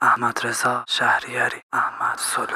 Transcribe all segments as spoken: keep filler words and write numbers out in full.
احمد رضا شهریاری، احمد سولو.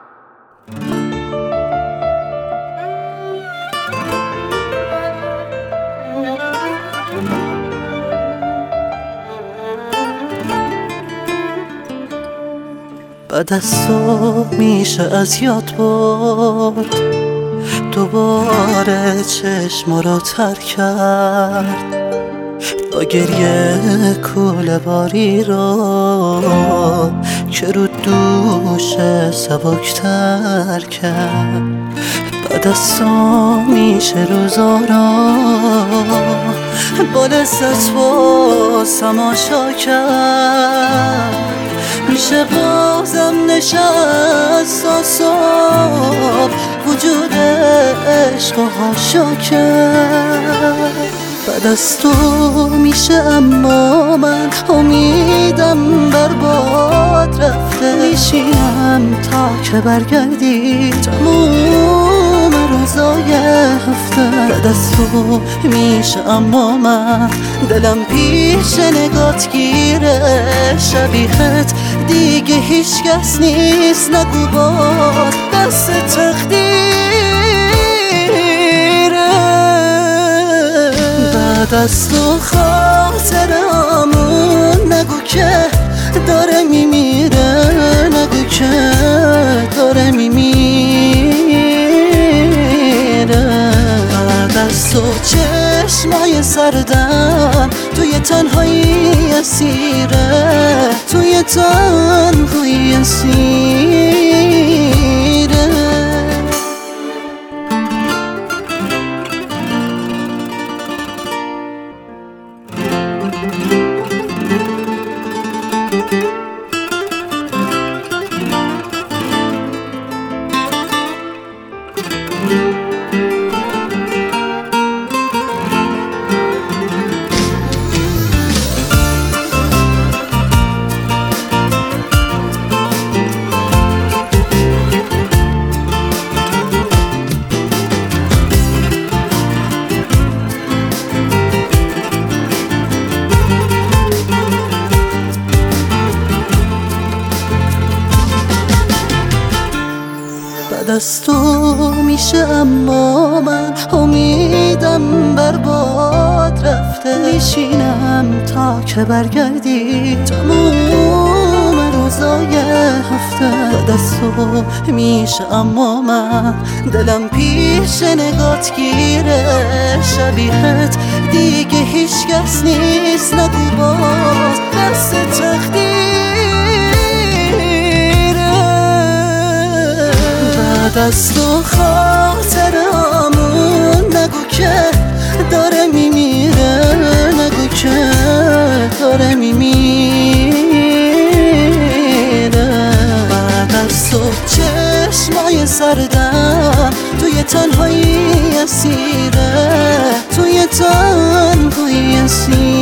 بعد از تو میشه از یاد برد، دوباره چشم رو تر کرد، با گریه کوله باری رو که رو دوش سبکتر کرد. بعد از تو میشه روزارا با لذت بازم آشا کرد، میشه بازم نشست و صبح وجود عشق و هاشا کرد. بعد از تو میشه اما من امیدم برباد رفته، میشینم تا که برگردی تموم روزای هفته. بعد از تو میشه اما من دلم پیش نگات گیره، شبیهت دیگه هیچ کس نیست، نگو باز دست تقدیره. بعد از تو خاطرامون نگو که داره میمیره، نگو که داره میمیره. بعد از تو چشمای سردم توی تنهایی اسیره، توی تنهایی اسیره. بعد از تو میشه اما من امیدم برباد رفته، میشینم تا که برگردی تموم روزای هفته. بعد از تو میشه اما من دلم پیش نگات گیره، شبیهت دیگه هیچ کس نیست، نگو باز دست تقدیره. بعد از تو خاطرامون نگو که داره میمیره، نگو که داره میمیره. بعد از تو چشمای سردم توی تنهایی اسیره، توی تنهایی اسیره.